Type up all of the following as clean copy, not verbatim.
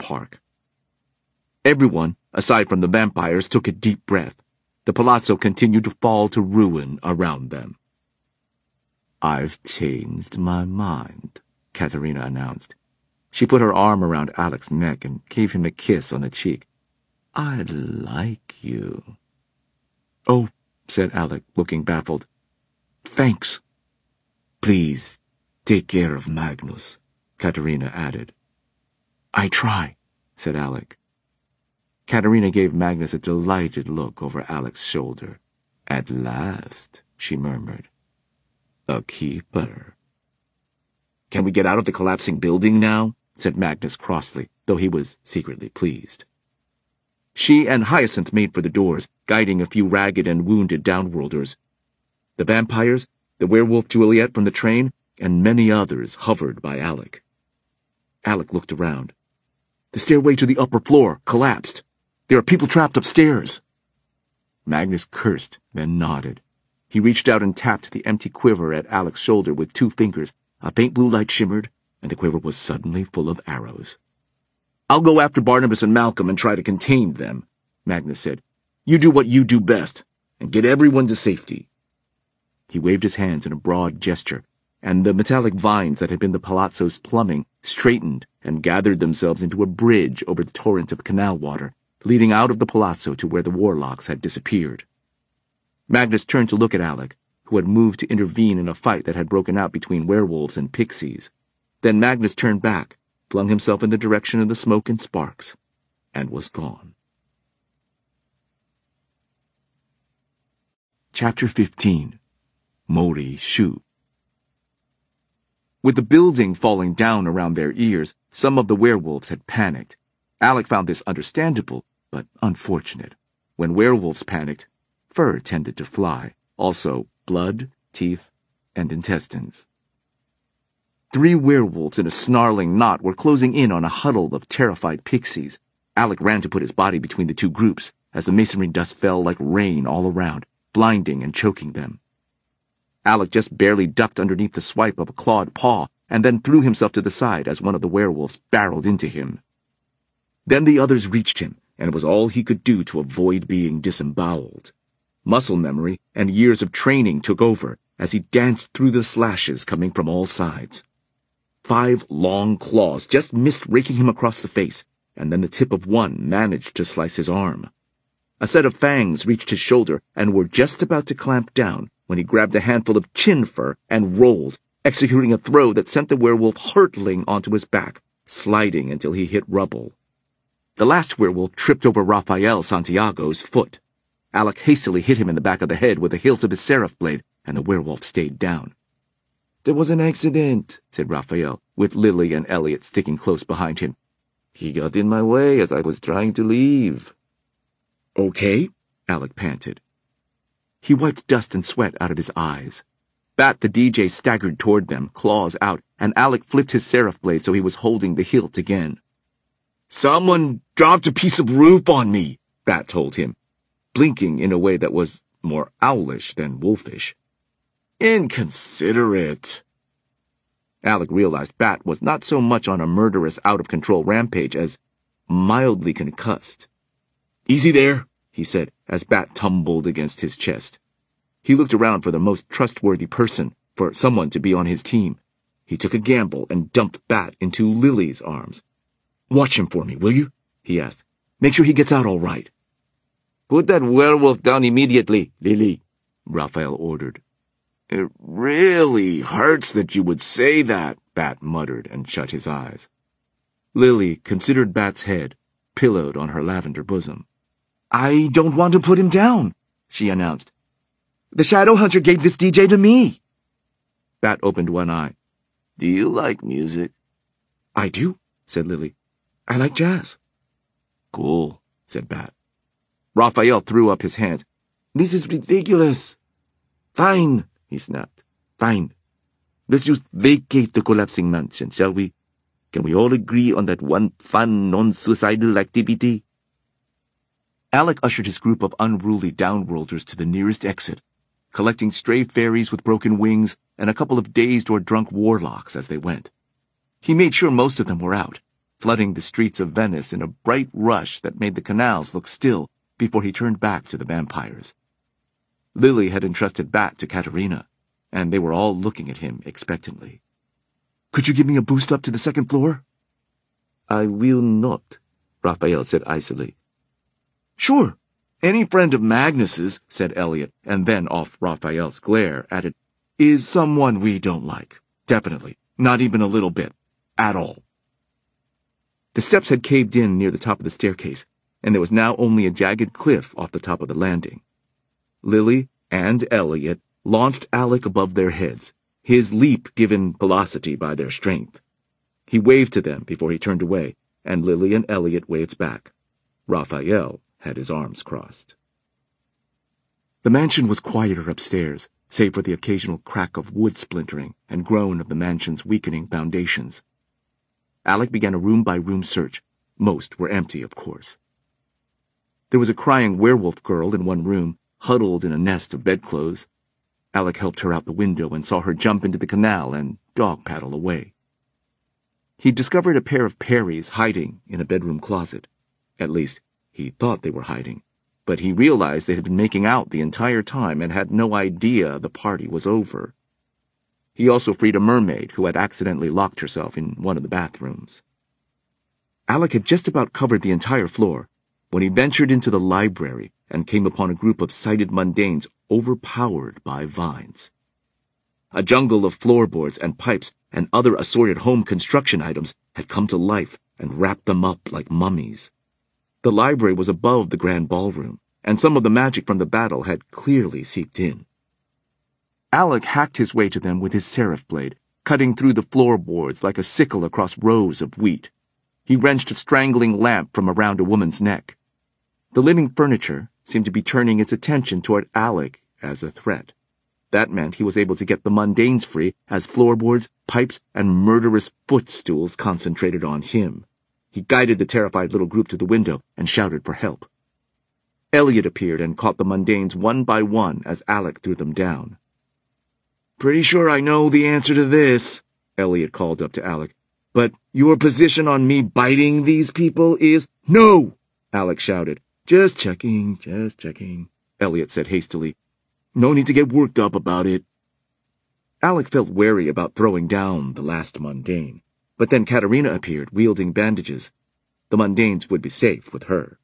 park. Everyone, aside from the vampires, took a deep breath. The palazzo continued to fall to ruin around them. "I've changed my mind," Katerina announced. She put her arm around Alec's neck and gave him a kiss on the cheek. "I like you." "Oh," said Alec, looking baffled. "Thanks." "Please, take care of Magnus," Katerina added. "I try," said Alec. Katerina gave Magnus a delighted look over Alec's shoulder. "At last," she murmured. "A keeper." "Can we get out of the collapsing building now?" said Magnus crossly, though he was secretly pleased. She and Hyacinth made for the doors, guiding a few ragged and wounded downworlders. The vampires, the werewolf Juliet from the train, and many others hovered by Alec. Alec looked around. "The stairway to the upper floor collapsed. There are people trapped upstairs." Magnus cursed, then nodded. He reached out and tapped the empty quiver at Alec's shoulder with 2 fingers. A faint blue light shimmered, and the quiver was suddenly full of arrows. "I'll go after Barnabas and Malcolm and try to contain them," Magnus said. "You do what you do best, and get everyone to safety." He waved his hands in a broad gesture, and the metallic vines that had been the palazzo's plumbing straightened and gathered themselves into a bridge over the torrent of canal water, leading out of the palazzo to where the warlocks had disappeared. Magnus turned to look at Alec, who had moved to intervene in a fight that had broken out between werewolves and pixies. Then Magnus turned back, flung himself in the direction of the smoke and sparks, and was gone. Chapter 15. Mori Shu. With the building falling down around their ears, some of the werewolves had panicked. Alec found this understandable, but unfortunate. When werewolves panicked, fur tended to fly, also blood, teeth, and intestines. 3 werewolves in a snarling knot were closing in on a huddle of terrified pixies. Alec ran to put his body between the 2 groups as the masonry dust fell like rain all around, blinding and choking them. Alec just barely ducked underneath the swipe of a clawed paw and then threw himself to the side as one of the werewolves barreled into him. Then the others reached him, and it was all he could do to avoid being disemboweled. Muscle memory and years of training took over as he danced through the slashes coming from all sides. 5 long claws just missed raking him across the face, and then the tip of one managed to slice his arm. A set of fangs reached his shoulder and were just about to clamp down when he grabbed a handful of chin fur and rolled, executing a throw that sent the werewolf hurtling onto his back, sliding until he hit rubble. The last werewolf tripped over Rafael Santiago's foot. Alec hastily hit him in the back of the head with the hilt of his seraph blade, and the werewolf stayed down. "There was an accident," said Rafael, with Lily and Elliot sticking close behind him. "He got in my way as I was trying to leave." "Okay?" Alec panted. He wiped dust and sweat out of his eyes. Bat the DJ staggered toward them, claws out, and Alec flipped his seraph blade so he was holding the hilt again. "Someone dropped a piece of roof on me," Bat told him, blinking in a way that was more owlish than wolfish. "Inconsiderate." Alec realized Bat was not so much on a murderous, out-of-control rampage as mildly concussed. "Easy there," he said, as Bat tumbled against his chest. He looked around for the most trustworthy person, for someone to be on his team. He took a gamble and dumped Bat into Lily's arms. "Watch him for me, will you?" he asked. "Make sure he gets out all right." "Put that werewolf down immediately, Lily," Raphael ordered. "It really hurts that you would say that," Bat muttered and shut his eyes. Lily considered Bat's head, pillowed on her lavender bosom. "I don't want to put him down," she announced. "The Shadow Hunter gave this DJ to me." Bat opened one eye. "Do you like music?" "I do," said Lily. "I like jazz." "Cool," said Bat. Raphael threw up his hands. "This is ridiculous." "Fine," he snapped. "Fine. Let's just vacate the collapsing mansion, shall we? Can we all agree on that one fun, non-suicidal activity?" Alec ushered his group of unruly downworlders to the nearest exit, collecting stray fairies with broken wings and a couple of dazed or drunk warlocks as they went. He made sure most of them were out, flooding the streets of Venice in a bright rush that made the canals look still before he turned back to the vampires. Lily had entrusted Bat to Katerina, and they were all looking at him expectantly. "Could you give me a boost up to the second floor?" "I will not," Raphael said icily. "Sure. Any friend of Magnus's," said Elliot, and then, off Raphael's glare, added, "is someone we don't like. Definitely. Not even a little bit. At all." The steps had caved in near the top of the staircase, and there was now only a jagged cliff off the top of the landing. Lily and Elliot launched Alec above their heads, his leap given velocity by their strength. He waved to them before he turned away, and Lily and Elliot waved back. Raphael had his arms crossed. The mansion was quieter upstairs, save for the occasional crack of wood splintering and groan of the mansion's weakening foundations. Alec began a room-by-room search. Most were empty, of course. There was a crying werewolf girl in one room, huddled in a nest of bedclothes. Alec helped her out the window and saw her jump into the canal and dog-paddle away. He discovered a pair of Perrys hiding in a bedroom closet. At least, he thought they were hiding, but he realized they had been making out the entire time and had no idea the party was over. He also freed a mermaid who had accidentally locked herself in one of the bathrooms. Alec had just about covered the entire floor when he ventured into the library and came upon a group of sighted mundanes overpowered by vines. A jungle of floorboards and pipes and other assorted home construction items had come to life and wrapped them up like mummies. The library was above the grand ballroom, and some of the magic from the battle had clearly seeped in. Alec hacked his way to them with his seraph blade, cutting through the floorboards like a sickle across rows of wheat. He wrenched a strangling lamp from around a woman's neck. The living furniture seemed to be turning its attention toward Alec as a threat. That meant he was able to get the mundanes free as floorboards, pipes, and murderous footstools concentrated on him. He guided the terrified little group to the window and shouted for help. Elliot appeared and caught the mundanes one by one as Alec threw them down. "Pretty sure I know the answer to this," Elliot called up to Alec. "But your position on me biting these people is—" "No!" Alec shouted. Just checking, Elliot said hastily. "No need to get worked up about it." Alec felt wary about throwing down the last mundane, but then Katerina appeared, wielding bandages. The mundanes would be safe with her.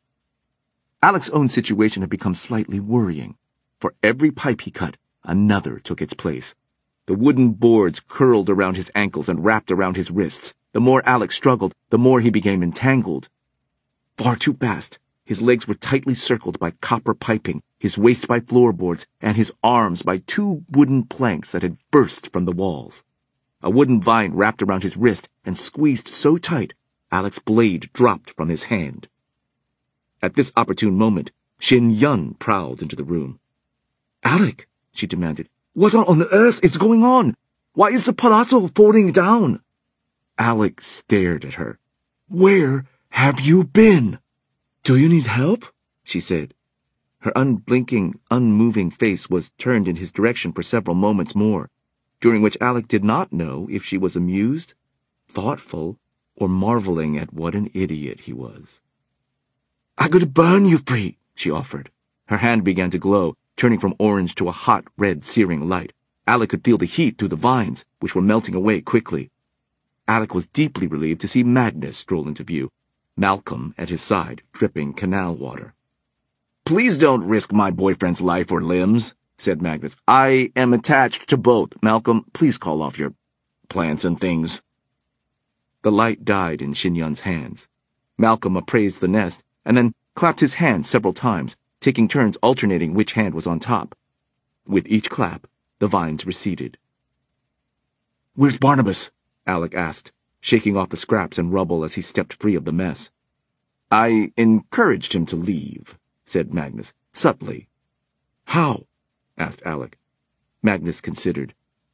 Alec's own situation had become slightly worrying. For every pipe he cut, another took its place. The wooden boards curled around his ankles and wrapped around his wrists. The more Alec struggled, the more he became entangled. Far too fast, his legs were tightly circled by copper piping, his waist by floorboards, and his arms by two wooden planks that had burst from the walls. A wooden vine wrapped around his wrist and squeezed so tight, Alec's blade dropped from his hand. At this opportune moment, Xin Yun prowled into the room. "Alec," she demanded, "what on earth is going on? Why is the palazzo falling down?" Alec stared at her. "Where have you been?" "Do you need help?" she said. Her unblinking, unmoving face was turned in his direction for several moments more, during which Alec did not know if she was amused, thoughtful, or marveling at what an idiot he was. "I could burn you free," she offered. Her hand began to glow, turning from orange to a hot, red, searing light. Alec could feel the heat through the vines, which were melting away quickly. Alec was deeply relieved to see Magnus stroll into view, Malcolm at his side, dripping canal water. "Please don't risk my boyfriend's life or limbs," said Magnus. "I am attached to both. Malcolm, please call off your plants and things." The light died in Xin Yun's hands. Malcolm appraised the nest, and then clapped his hands several times, taking turns alternating which hand was on top. With each clap, the vines receded. "Where's Barnabas?" Alec asked, shaking off the scraps and rubble as he stepped free of the mess. "I encouraged him to leave," said Magnus, subtly. "How?" asked Alec. Magnus considered.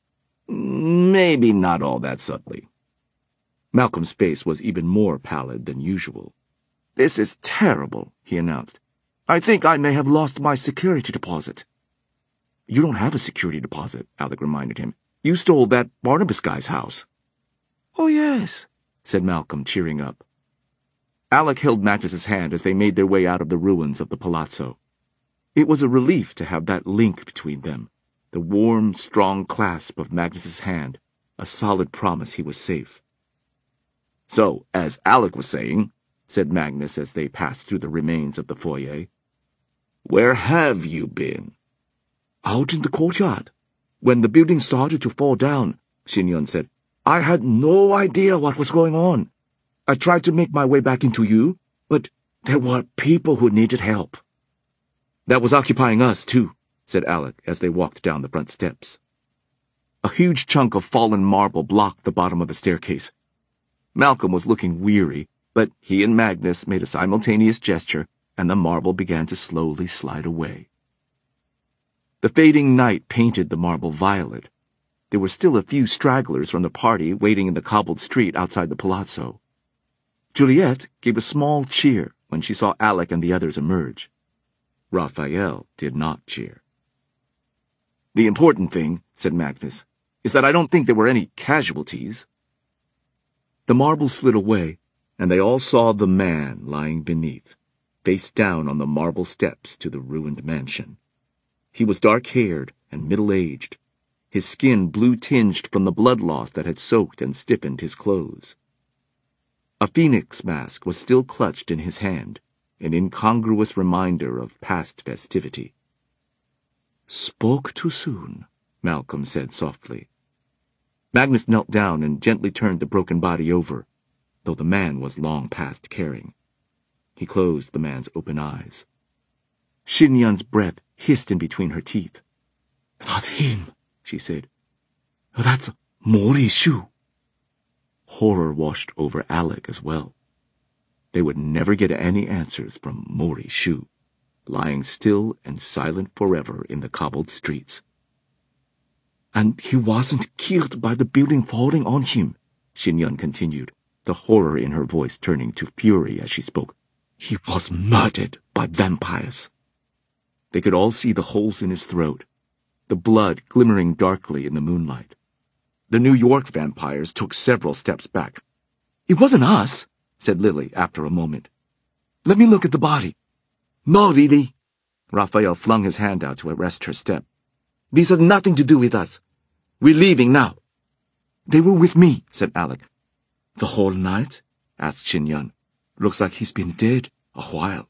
"Maybe not all that subtly." Malcolm's face was even more pallid than usual. "This is terrible," he announced. "I think I may have lost my security deposit." "You don't have a security deposit," Alec reminded him. "You stole that Barnabas guy's house." "Oh, yes," said Malcolm, cheering up. Alec held Magnus's hand as they made their way out of the ruins of the palazzo. It was a relief to have that link between them, the warm, strong clasp of Magnus's hand, a solid promise he was safe. "So, as Alec was saying," said Magnus as they passed through the remains of the foyer, "where have you been?" "Out in the courtyard. When the building started to fall down," Xinyan said, "I had no idea what was going on. I tried to make my way back into you, but there were people who needed help." "That was occupying us, too," said Alec as they walked down the front steps. A huge chunk of fallen marble blocked the bottom of the staircase. Malcolm was looking weary, but he and Magnus made a simultaneous gesture, and the marble began to slowly slide away. The fading night painted the marble violet. There were still a few stragglers from the party waiting in the cobbled street outside the palazzo. Juliet gave a small cheer when she saw Alec and the others emerge. Raphael did not cheer. "The important thing," said Magnus, "is that I don't think there were any casualties." The marble slid away, and they all saw the man lying beneath, face down on the marble steps to the ruined mansion. He was dark-haired and middle-aged, his skin blue-tinged from the blood loss that had soaked and stiffened his clothes. A phoenix mask was still clutched in his hand, an incongruous reminder of past festivity. "Spoke too soon," Malcolm said softly. Magnus knelt down and gently turned the broken body over, though the man was long past caring. He closed the man's open eyes. Xinyan's breath hissed in between her teeth. "That's him," she said. "That's Mori Shu." Horror washed over Alec as well. They would never get any answers from Mori Shu, lying still and silent forever in the cobbled streets. "And he wasn't killed by the building falling on him," Xinyan continued, the horror in her voice turning to fury as she spoke. "He was murdered by vampires." They could all see the holes in his throat, the blood glimmering darkly in the moonlight. The New York vampires took several steps back. "It wasn't us," said Lily after a moment. "Let me look at the body." "No, Lily." Raphael flung his hand out to arrest her step. "This has nothing to do with us. We're leaving now." "They were with me," said Alec. "The whole night?" asked Xinyan. "Looks like he's been dead a while."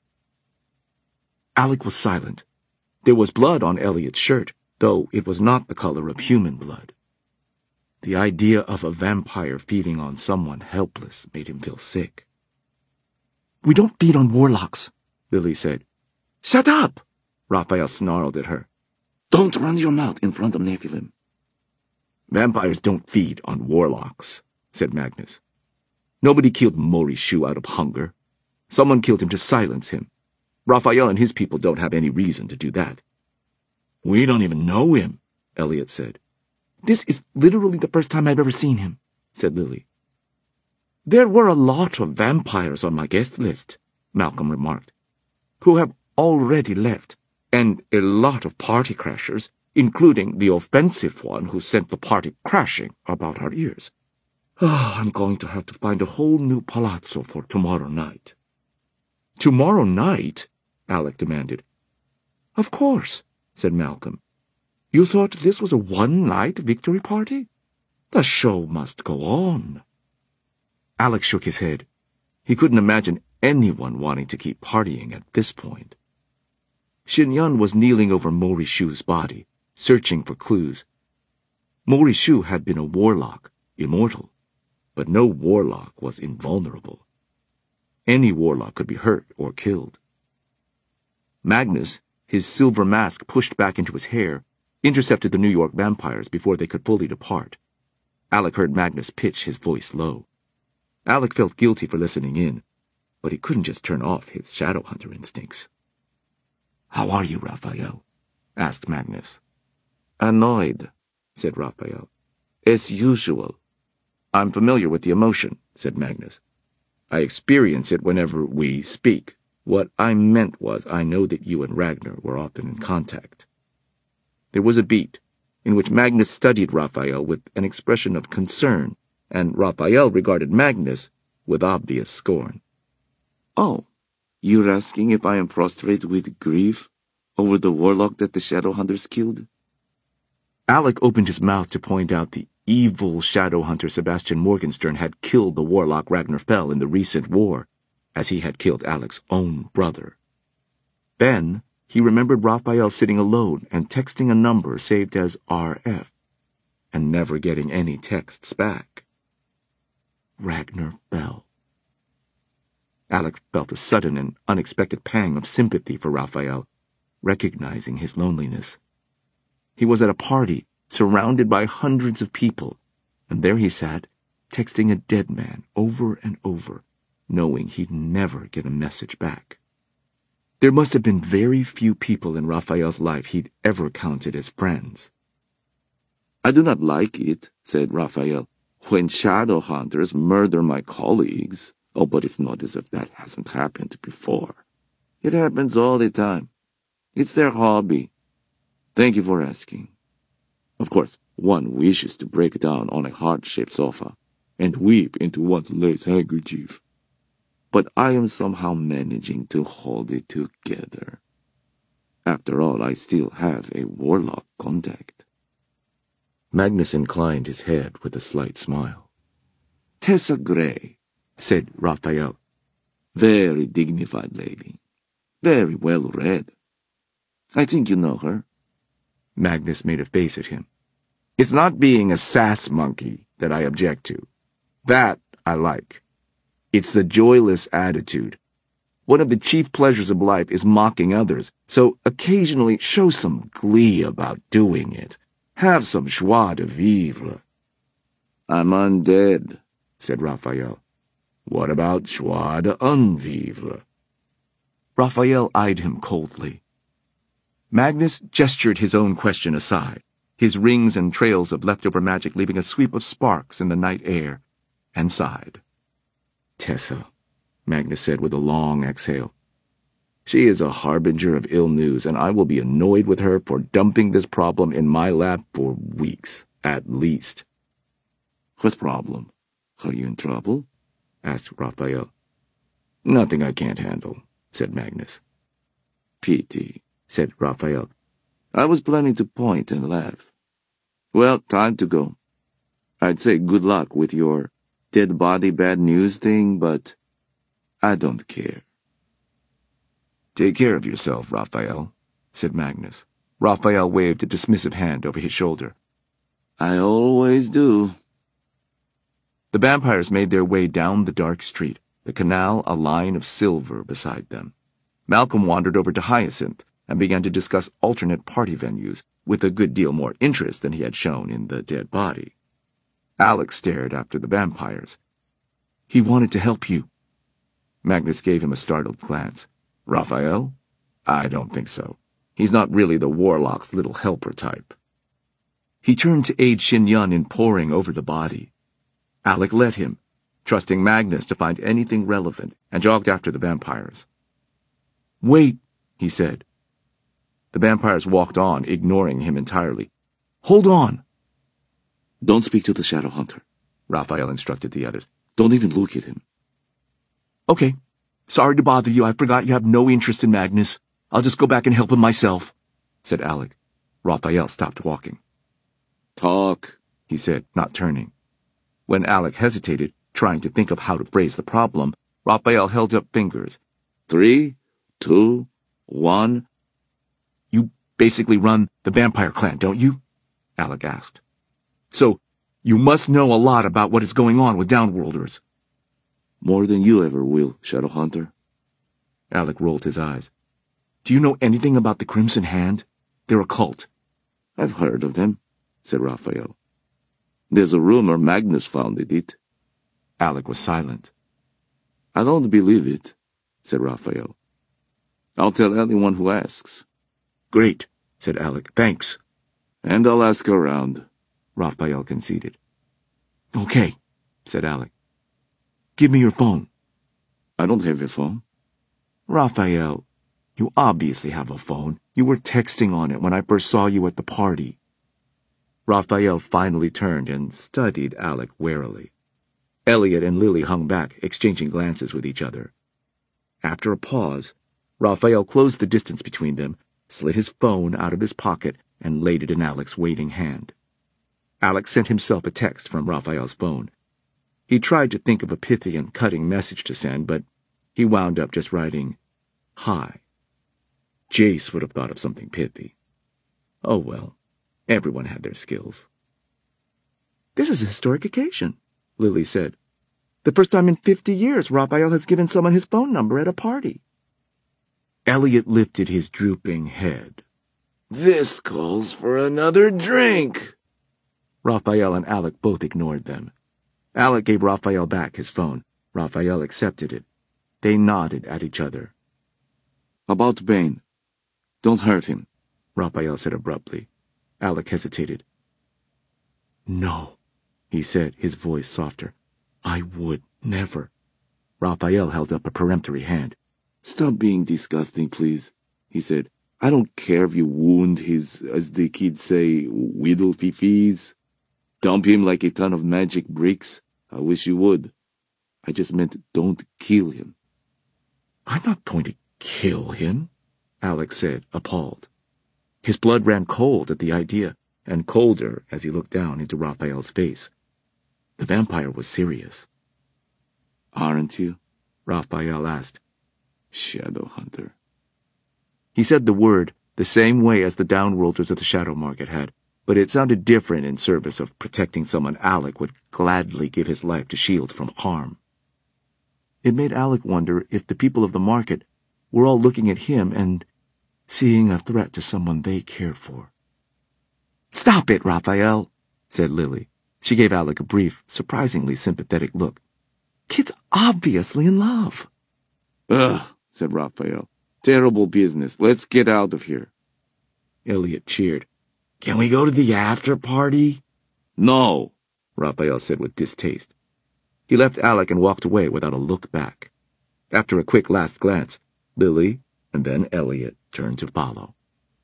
Alec was silent. There was blood on Elliot's shirt, though it was not the color of human blood. The idea of a vampire feeding on someone helpless made him feel sick. "We don't feed on warlocks," Lily said. "Shut up!" Raphael snarled at her. "Don't run your mouth in front of Nephilim." "Vampires don't feed on warlocks," said Magnus. "Nobody killed Mori Shu out of hunger. Someone killed him to silence him. Raphael and his people don't have any reason to do that." "We don't even know him," Elliot said. "This is literally the first time I've ever seen him," said Lily. "There were a lot of vampires on my guest list," Malcolm remarked, "who have already left, and a lot of party crashers, including the offensive one who sent the party crashing about our ears. I'm going to have to find a whole new palazzo for tomorrow night." "Tomorrow night?" Alec demanded. "Of course," said Malcolm. "You thought this was a one-night victory party? The show must go on." Alec shook his head. He couldn't imagine anyone wanting to keep partying at this point. Xinyan was kneeling over Mori Shu's body, searching for clues. Mori Shu had been a warlock, immortal, but no warlock was invulnerable. Any warlock could be hurt or killed. Magnus, his silver mask pushed back into his hair, intercepted the New York vampires before they could fully depart. Alec heard Magnus pitch his voice low. Alec felt guilty for listening in, but he couldn't just turn off his Shadowhunter instincts. "How are you, Raphael?" asked Magnus. "Annoyed," said Raphael. "As usual." "I'm familiar with the emotion," said Magnus. "I experience it whenever we speak. What I meant was I know that you and Ragnar were often in contact." There was a beat, in which Magnus studied Raphael with an expression of concern and Raphael regarded Magnus with obvious scorn. Oh, you're asking if I am frustrated with grief over the warlock that the Shadowhunters killed? Alec opened his mouth to point out the evil Shadowhunter Sebastian Morgenstern had killed the warlock Ragnar Fell in the recent war, as he had killed Alec's own brother. Then he remembered Raphael sitting alone and texting a number saved as RF, and never getting any texts back. Ragnar Fell. Alec felt a sudden and unexpected pang of sympathy for Raphael, recognizing his loneliness. He was at a party, surrounded by hundreds of people, and there he sat, texting a dead man over and over, knowing he'd never get a message back. There must have been very few people in Raphael's life he'd ever counted as friends. I do not like it, said Raphael, when Shadowhunters murder my colleagues. Oh, but it's not as if that hasn't happened before. It happens all the time. It's their hobby. Thank you for asking. Of course, one wishes to break down on a heart-shaped sofa and weep into one's lace handkerchief. But I am somehow managing to hold it together. After all, I still have a warlock contact. Magnus inclined his head with a slight smile. Tessa Gray, said Raphael. Very dignified lady. Very well read. I think you know her. Magnus made a face at him. It's not being a sass monkey that I object to. That I like. It's the joyless attitude. One of the chief pleasures of life is mocking others, so occasionally show some glee about doing it. Have some joie de vivre. I'm undead, said Raphael. What about joie de unvivre? Raphael eyed him coldly. Magnus gestured his own question aside, his rings and trails of leftover magic leaving a sweep of sparks in the night air, and sighed. Tessa, Magnus said with a long exhale. She is a harbinger of ill news, and I will be annoyed with her for dumping this problem in my lap for weeks, at least. What problem? Are you in trouble? Asked Raphael. Nothing I can't handle, said Magnus. Pity, said Raphael. I was planning to point and laugh. Well, time to go. I'd say good luck with your dead body bad news thing, but I don't care. Take care of yourself, Raphael, said Magnus. Raphael waved a dismissive hand over his shoulder. I always do. The vampires made their way down the dark street, the canal a line of silver beside them. Malcolm wandered over to Hyacinth and began to discuss alternate party venues, with a good deal more interest than he had shown in the dead body. Alex stared after the vampires. He wanted to help you. Magnus gave him a startled glance. Raphael? I don't think so. He's not really the warlock's little helper type. He turned to aid Xinyan in poring over the body. Alec let him, trusting Magnus to find anything relevant, and jogged after the vampires. Wait, he said. The vampires walked on, ignoring him entirely. Hold on! Don't speak to the Shadowhunter, Raphael instructed the others. Don't even look at him. Okay. Sorry to bother you. I forgot you have no interest in Magnus. I'll just go back and help him myself, said Alec. Raphael stopped walking. Talk, he said, not turning. When Alec hesitated, trying to think of how to phrase the problem, Raphael held up fingers. 3, 2, 1. You basically run the vampire clan, don't you? Alec asked. So, you must know a lot about what is going on with Downworlders. More than you ever will, Shadowhunter. Alec rolled his eyes. Do you know anything about the Crimson Hand? They're a cult. I've heard of them, said Raphael. There's a rumor Magnus founded it. Alec was silent. I don't believe it, said Raphael. I'll tell anyone who asks. Great, said Alec. Thanks. And I'll ask around, Raphael conceded. Okay, said Alec. Give me your phone. I don't have a phone. Raphael, you obviously have a phone. You were texting on it when I first saw you at the party. Raphael finally turned and studied Alec warily. Elliot and Lily hung back, exchanging glances with each other. After a pause, Raphael closed the distance between them, slid his phone out of his pocket, and laid it in Alec's waiting hand. Alec sent himself a text from Raphael's phone. He tried to think of a pithy and cutting message to send, but he wound up just writing, "Hi." Jace would have thought of something pithy. Oh well, everyone had their skills. "This is a historic occasion," Lily said. "The first time in 50 years Raphael has given someone his phone number at a party." Elliot lifted his drooping head. "This calls for another drink." Raphael and Alec both ignored them. Alec gave Raphael back his phone. Raphael accepted it. They nodded at each other. "About Bane. Don't hurt him," Raphael said abruptly. Alec hesitated. "No," he said, his voice softer. "I would never." Raphael held up a peremptory hand. "Stop being disgusting, please," he said. "I don't care if you wound his, as the kids say, whittle-fifis. Dump him like a ton of magic bricks. I wish you would. I just meant don't kill him." "I'm not going to kill him," Alec said, appalled. His blood ran cold at the idea, and colder as he looked down into Raphael's face. The vampire was serious. "Aren't you?" Raphael asked. "Shadowhunter." He said the word the same way as the downworlders of the Shadow Market had, but it sounded different in service of protecting someone Alec would gladly give his life to shield from harm. It made Alec wonder if the people of the market were all looking at him and seeing a threat to someone they cared for. "Stop it, Raphael," said Lily. She gave Alec a brief, surprisingly sympathetic look. "Kid's obviously in love." "Ugh," said Raphael. "Terrible business. Let's get out of here." Elliot cheered. "Can we go to the after party?" "No," Raphael said with distaste. He left Alec and walked away without a look back. After a quick last glance, Lily and then Elliot turned to follow.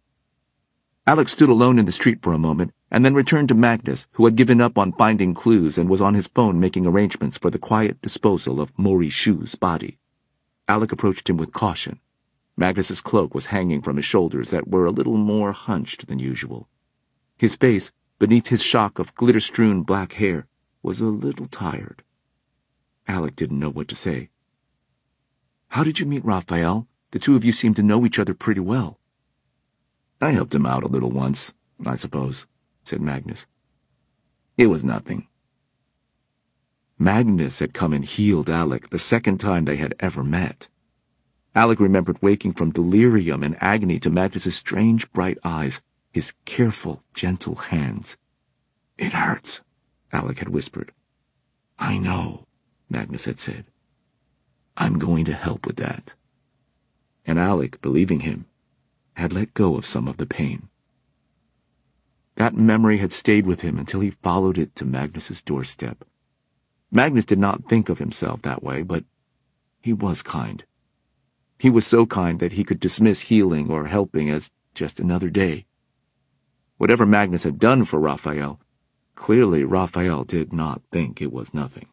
Alec stood alone in the street for a moment, and then returned to Magnus, who had given up on finding clues and was on his phone making arrangements for the quiet disposal of Maury Shu's body. Alec approached him with caution. Magnus's cloak was hanging from his shoulders that were a little more hunched than usual. His face, beneath his shock of glitter-strewn black hair, was a little tired. Alec didn't know what to say. "How did you meet Raphael? The two of you seem to know each other pretty well." "I helped him out a little once, I suppose," said Magnus. "It was nothing." Magnus had come and healed Alec the second time they had ever met. Alec remembered waking from delirium and agony to Magnus's strange bright eyes, his careful, gentle hands. "It hurts," Alec had whispered. "I know," Magnus had said. "I'm going to help with that." And Alec, believing him, had let go of some of the pain. That memory had stayed with him until he followed it to Magnus's doorstep. Magnus did not think of himself that way, but he was kind. He was so kind that he could dismiss healing or helping as just another day. Whatever Magnus had done for Raphael, clearly Raphael did not think it was nothing.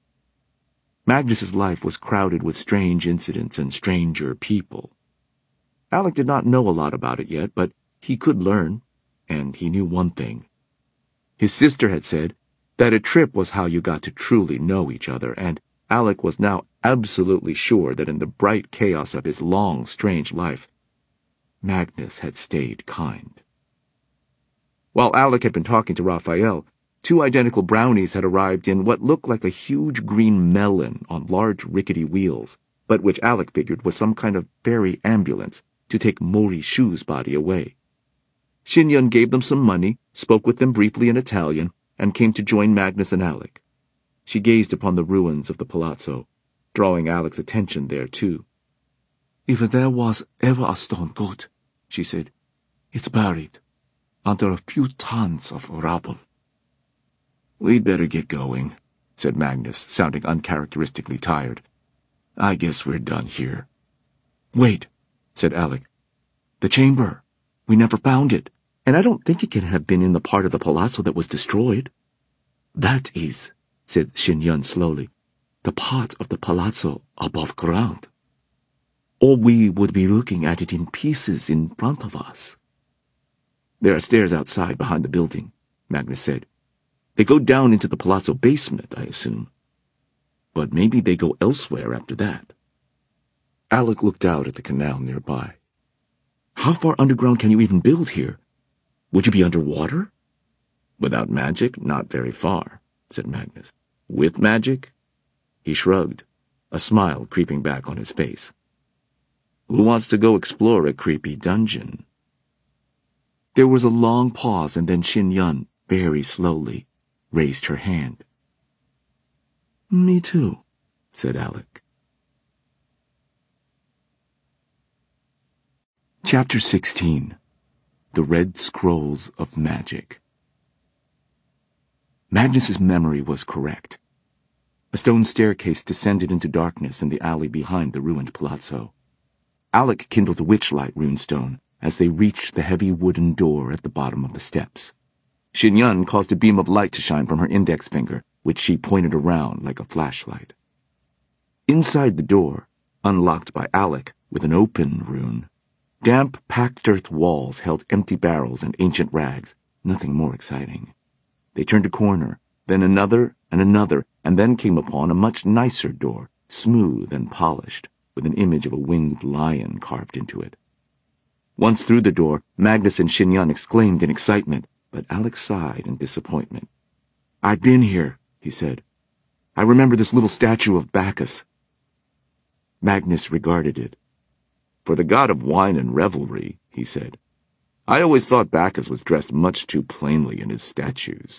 Magnus's life was crowded with strange incidents and stranger people. Alec did not know a lot about it yet, but he could learn, and he knew one thing. His sister had said that a trip was how you got to truly know each other, and Alec was now absolutely sure that in the bright chaos of his long, strange life, Magnus had stayed kind. While Alec had been talking to Raphael, 2 identical brownies had arrived in what looked like a huge green melon on large rickety wheels, but which Alec figured was some kind of fairy ambulance to take Maury Shu's body away. Shinyon gave them some money, spoke with them briefly in Italian, and came to join Magnus and Alec. She gazed upon the ruins of the palazzo, drawing Alec's attention there too. "If there was ever a stone goat," she said, "it's buried under a few tons of rubble." "We'd better get going," said Magnus, sounding uncharacteristically tired. "I guess we're done here." "Wait," said Alec. "The chamber. We never found it, and I don't think it can have been in the part of the palazzo that was destroyed." "That is said Xinyan slowly. The part of the palazzo above ground. Or we would be looking at it in pieces in front of us. There are stairs outside behind the building, Magnus said. They go down into the palazzo basement, I assume. But maybe they go elsewhere after that. Alec looked out at the canal nearby. How far underground can you even build here? Would you be underwater? Without magic, not very far, said Magnus. With magic? He shrugged, a smile creeping back on his face. Who wants to go explore a creepy dungeon? There was a long pause, and then Xinyan, very slowly, raised her hand. Me too, said Alec. Chapter 16. The Red Scrolls of Magic. Magnus's memory was correct. A stone staircase descended into darkness in the alley behind the ruined palazzo. Alec kindled a witchlight runestone as they reached the heavy wooden door at the bottom of the steps. Xinyan caused a beam of light to shine from her index finger, which she pointed around like a flashlight. Inside the door, unlocked by Alec with an open rune, damp, packed earth walls held empty barrels and ancient rags, nothing more exciting. They turned a corner, then another, and then came upon a much nicer door, smooth and polished, with an image of a winged lion carved into it. Once through the door, Magnus and Xinyan exclaimed in excitement, but Alec sighed in disappointment. I've been here, he said. I remember this little statue of Bacchus. Magnus regarded it. For the god of wine and revelry, he said. I always thought Bacchus was dressed much too plainly in his statues.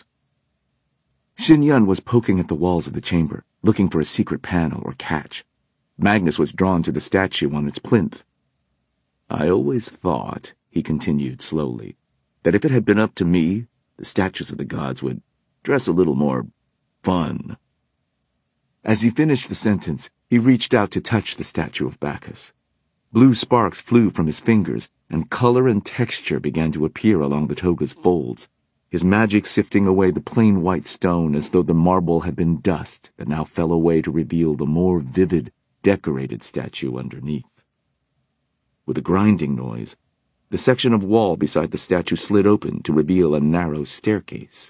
Xinyan was poking at the walls of the chamber, looking for a secret panel or catch. Magnus was drawn to the statue on its plinth. I always thought, he continued slowly, that if it had been up to me, the statues of the gods would dress a little more fun. As he finished the sentence, he reached out to touch the statue of Bacchus. Blue sparks flew from his fingers, and color and texture began to appear along the toga's folds, his magic sifting away the plain white stone as though the marble had been dust that now fell away to reveal the more vivid, decorated statue underneath. With a grinding noise, the section of wall beside the statue slid open to reveal a narrow staircase.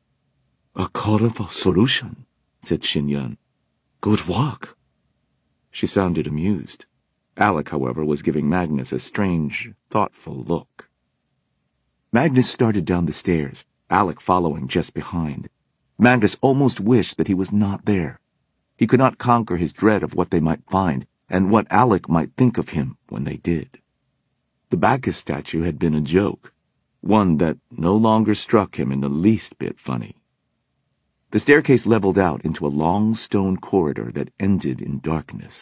A colorful solution, said Xinyan. Good work. She sounded amused. Alec, however, was giving Magnus a strange, thoughtful look. Magnus started down the stairs, Alec following just behind. Magnus almost wished that he was not there. He could not conquer his dread of what they might find, and what Alec might think of him when they did. The Bacchus statue had been a joke, one that no longer struck him in the least bit funny. The staircase leveled out into a long stone corridor that ended in darkness.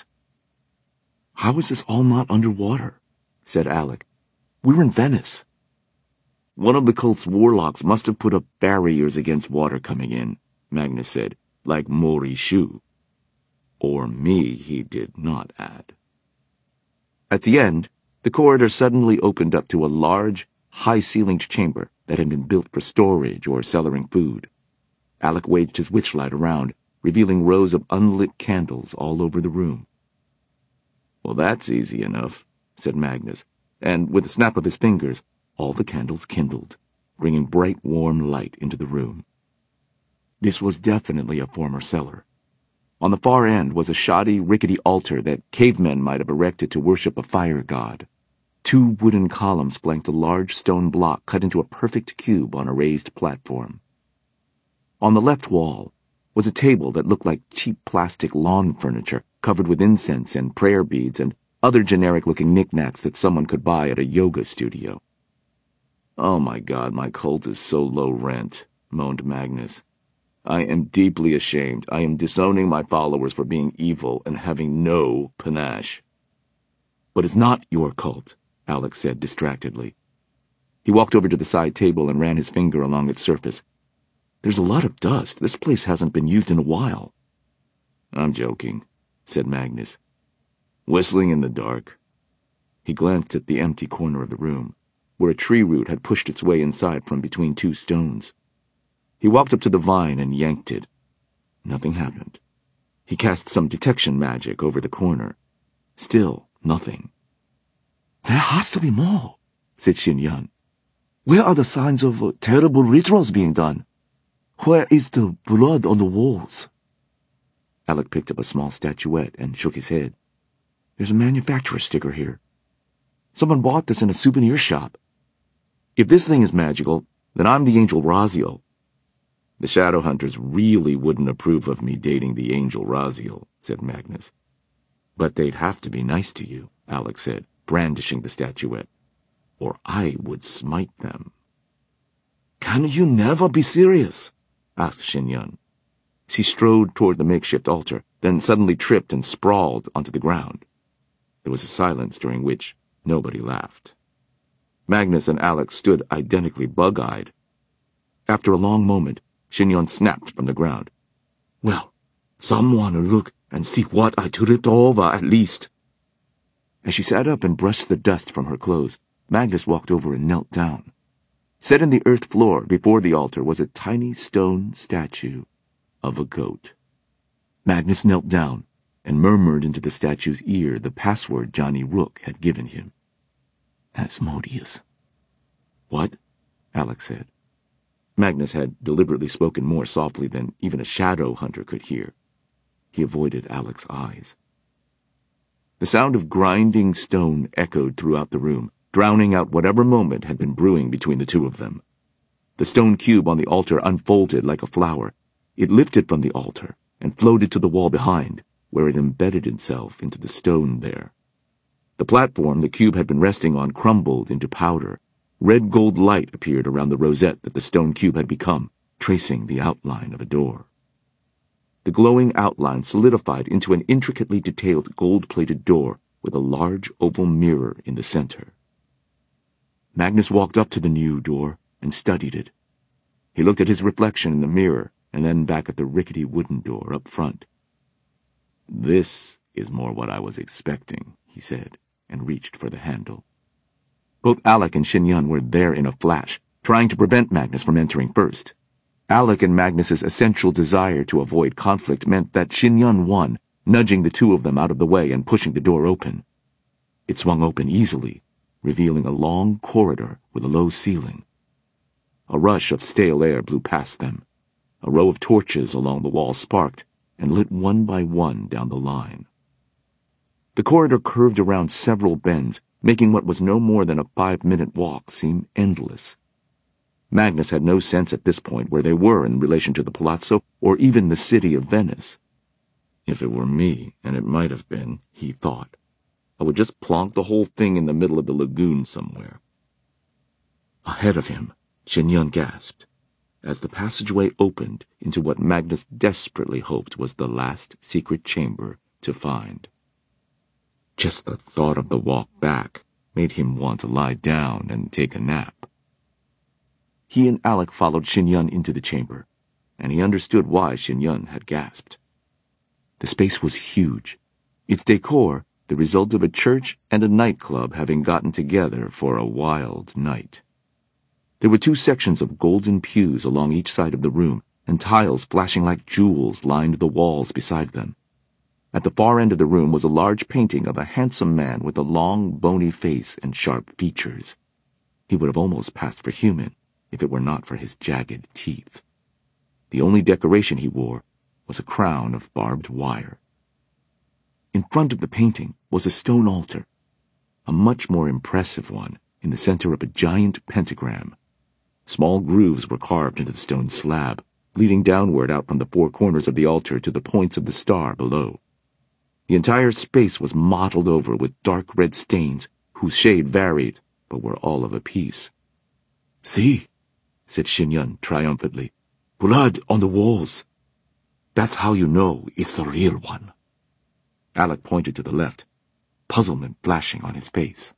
How is this all not underwater? Said Alec. We're in Venice. One of the cult's warlocks must have put up barriers against water coming in, Magnus said, like Mori Shu. Or me, he did not add. At the end, the corridor suddenly opened up to a large, high-ceilinged chamber that had been built for storage or cellaring food. Alec waved his witchlight around, revealing rows of unlit candles all over the room. Well, that's easy enough, said Magnus, and with a snap of his fingers, all the candles kindled, bringing bright, warm light into the room. This was definitely a former cellar. On the far end was a shoddy, rickety altar that cavemen might have erected to worship a fire god. 2 wooden columns flanked a large stone block cut into a perfect cube on a raised platform. On the left wall was a table that looked like cheap plastic lawn furniture covered with incense and prayer beads and other generic-looking knickknacks that someone could buy at a yoga studio. Oh my God, my cult is so low rent, moaned Magnus. I am deeply ashamed. I am disowning my followers for being evil and having no panache. But it's not your cult, Alec said distractedly. He walked over to the side table and ran his finger along its surface. There's a lot of dust. This place hasn't been used in a while. I'm joking, said Magnus. Whistling in the dark. He glanced at the empty corner of the room, where a tree root had pushed its way inside from between 2 stones. He walked up to the vine and yanked it. Nothing happened. He cast some detection magic over the corner. Still nothing. There has to be more, said Xinyan. Where are the signs of terrible rituals being done? Where is the blood on the walls? Alec picked up a small statuette and shook his head. There's a manufacturer's sticker here. Someone bought this in a souvenir shop. If this thing is magical, then I'm the Angel Raziel. The Shadowhunters really wouldn't approve of me dating the Angel Raziel, said Magnus. But they'd have to be nice to you, Alec said, brandishing the statuette, or I would smite them. Can you never be serious? Asked Xinyan. She strode toward the makeshift altar, then suddenly tripped and sprawled onto the ground. There was a silence during which nobody laughed. Magnus and Alec stood identically bug-eyed. After a long moment, Xinyan snapped from the ground. Well, someone look and see what I tripped over at least. As she sat up and brushed the dust from her clothes, Magnus walked over and knelt down. Set in the earth floor before the altar was a tiny stone statue of a goat. Magnus knelt down and murmured into the statue's ear the password Johnny Rook had given him. Asmodeus. What? Alec said. Magnus had deliberately spoken more softly than even a shadow hunter could hear. He avoided Alec's eyes. The sound of grinding stone echoed throughout the room, drowning out whatever moment had been brewing between the two of them. The stone cube on the altar unfolded like a flower. It lifted from the altar and floated to the wall behind, where it embedded itself into the stone there. The platform the cube had been resting on crumbled into powder. Red gold light appeared around the rosette that the stone cube had become, tracing the outline of a door. The glowing outline solidified into an intricately detailed gold-plated door with a large oval mirror in the center. Magnus walked up to the new door and studied it. He looked at his reflection in the mirror and then back at the rickety wooden door up front. This is more what I was expecting, he said, and reached for the handle. Both Alec and Xinyan were there in a flash, trying to prevent Magnus from entering first. Alec and Magnus's essential desire to avoid conflict meant that Xinyan won, nudging the two of them out of the way and pushing the door open. It swung open easily, revealing a long corridor with a low ceiling. A rush of stale air blew past them. A row of torches along the wall sparked and lit one by one down the line. The corridor curved around several bends, making what was no more than a 5-minute walk seem endless. Magnus had no sense at this point where they were in relation to the Palazzo or even the city of Venice. If it were me, and it might have been, he thought, I would just plonk the whole thing in the middle of the lagoon somewhere. Ahead of him, Xinyan gasped, as the passageway opened into what Magnus desperately hoped was the last secret chamber to find. Just the thought of the walk back made him want to lie down and take a nap. He and Alec followed Xinyan into the chamber, and he understood why Xinyan had gasped. The space was huge, its decor the result of a church and a nightclub having gotten together for a wild night. There were 2 sections of golden pews along each side of the room, and tiles flashing like jewels lined the walls beside them. At the far end of the room was a large painting of a handsome man with a long, bony face and sharp features. He would have almost passed for human if it were not for his jagged teeth. The only decoration he wore was a crown of barbed wire. In front of the painting was a stone altar, a much more impressive one in the center of a giant pentagram. Small grooves were carved into the stone slab, leading downward out from the 4 corners of the altar to the points of the star below. The entire space was mottled over with dark red stains, whose shade varied, but were all of a piece. See, said Xinyan triumphantly. Blood on the walls. That's how you know it's the real one. Alec pointed to the left, puzzlement flashing on his face.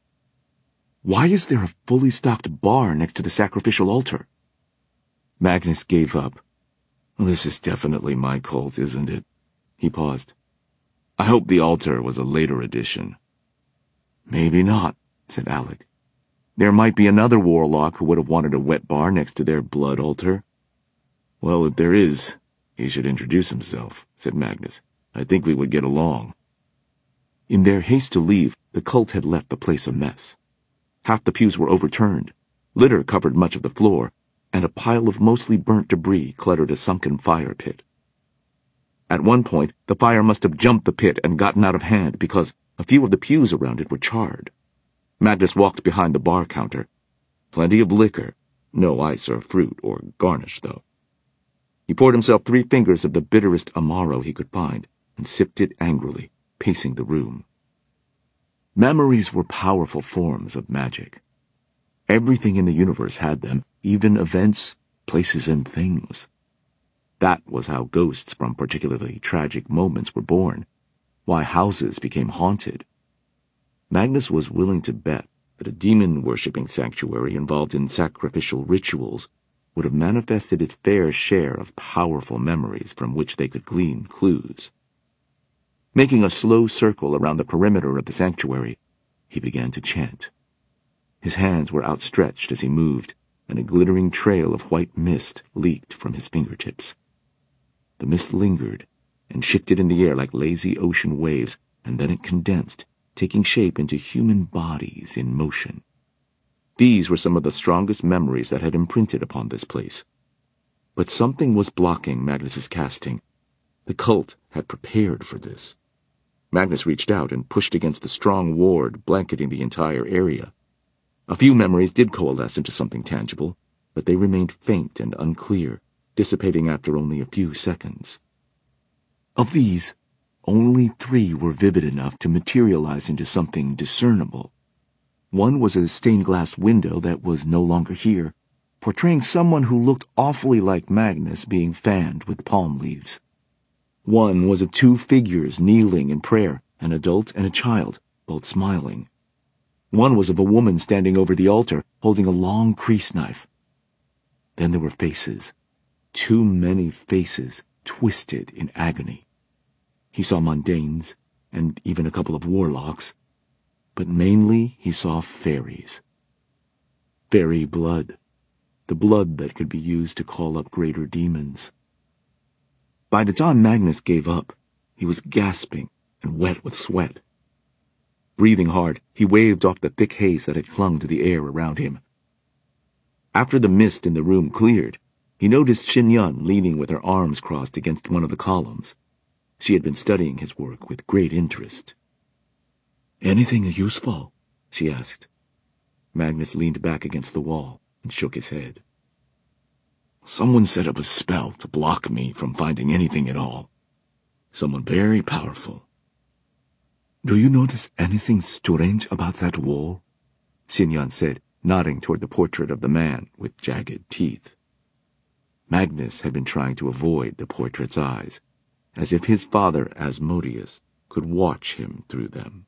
Why is there a fully stocked bar next to the sacrificial altar? Magnus gave up. This is definitely my cult, isn't it? He paused. I hope the altar was a later addition. Maybe not, said Alec. There might be another warlock who would have wanted a wet bar next to their blood altar. Well, if there is, He should introduce himself, said Magnus. I think we would get along. In their haste to leave, the cult had left the place a mess. Half the pews were overturned, litter covered much of the floor, and a pile of mostly burnt debris cluttered a sunken fire pit. At one point, the fire must have jumped the pit and gotten out of hand because a few of the pews around it were charred. Magnus walked behind the bar counter. Plenty of liquor. No ice or fruit or garnish, though. He poured himself 3 fingers of the bitterest Amaro he could find and sipped it angrily, pacing the room. Memories were powerful forms of magic. Everything in the universe had them, even events, places, and things. That was how ghosts from particularly tragic moments were born, why houses became haunted. Magnus was willing to bet that a demon-worshipping sanctuary involved in sacrificial rituals would have manifested its fair share of powerful memories from which they could glean clues. Making a slow circle around the perimeter of the sanctuary, he began to chant. His hands were outstretched as he moved, and a glittering trail of white mist leaked from his fingertips. The mist lingered and shifted in the air like lazy ocean waves, and then it condensed, taking shape into human bodies in motion. These were some of the strongest memories that had imprinted upon this place. But something was blocking Magnus's casting. The cult had prepared for this. Magnus reached out and pushed against the strong ward blanketing the entire area. A few memories did coalesce into something tangible, but they remained faint and unclear, dissipating after only a few seconds. Of these, only 3 were vivid enough to materialize into something discernible. One was a stained-glass window that was no longer here, portraying someone who looked awfully like Magnus being fanned with palm leaves. One was of 2 figures kneeling in prayer, an adult and a child, both smiling. One was of a woman standing over the altar, holding a long crease knife. Then there were faces. Too many faces, twisted in agony. He saw mundanes, and even a couple of warlocks, but mainly he saw fairies. Fairy blood, the blood that could be used to call up greater demons. By the time Magnus gave up, he was gasping and wet with sweat. Breathing hard, he waved off the thick haze that had clung to the air around him. After the mist in the room cleared, he noticed Xinyan leaning with her arms crossed against one of the columns. She had been studying his work with great interest. "Anything useful?" she asked. Magnus leaned back against the wall and shook his head. "Someone set up a spell to block me from finding anything at all. Someone very powerful." "Do you notice anything strange about that wall?" Xinyan said, nodding toward the portrait of the man with jagged teeth. Magnus had been trying to avoid the portrait's eyes, as if his father, Asmodeus, could watch him through them.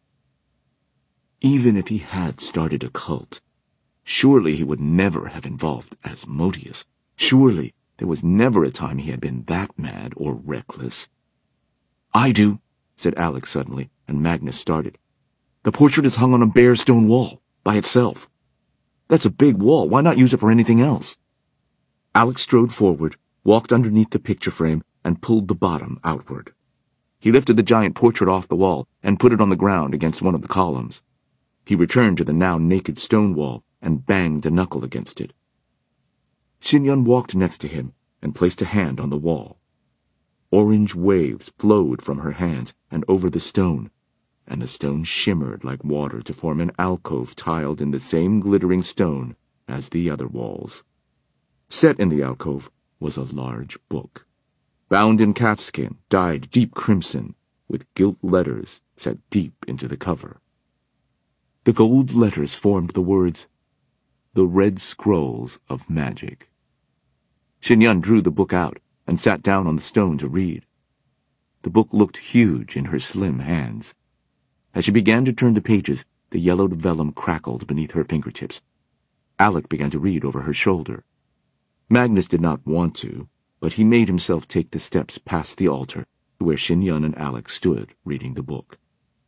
Even if he had started a cult, surely he would never have involved Asmodeus. Surely there was never a time he had been that mad or reckless. "I do," said Alex suddenly, and Magnus started. "The portrait is hung on a bare stone wall, by itself. That's a big wall. Why not use it for anything else?" Alex strode forward, walked underneath the picture frame, and pulled the bottom outward. He lifted the giant portrait off the wall and put it on the ground against one of the columns. He returned to the now naked stone wall and banged a knuckle against it. Xinyan walked next to him and placed a hand on the wall. Orange waves flowed from her hands and over the stone, and the stone shimmered like water to form an alcove tiled in the same glittering stone as the other walls. Set in the alcove was a large book, bound in calfskin, dyed deep crimson, with gilt letters set deep into the cover. The gold letters formed the words, "The Red Scrolls of Magic." Xinyan drew the book out and sat down on the stone to read. The book looked huge in her slim hands. As she began to turn the pages, the yellowed vellum crackled beneath her fingertips. Alec began to read over her shoulder. Magnus did not want to, but he made himself take the steps past the altar to where Xinyan and Alec stood reading the book.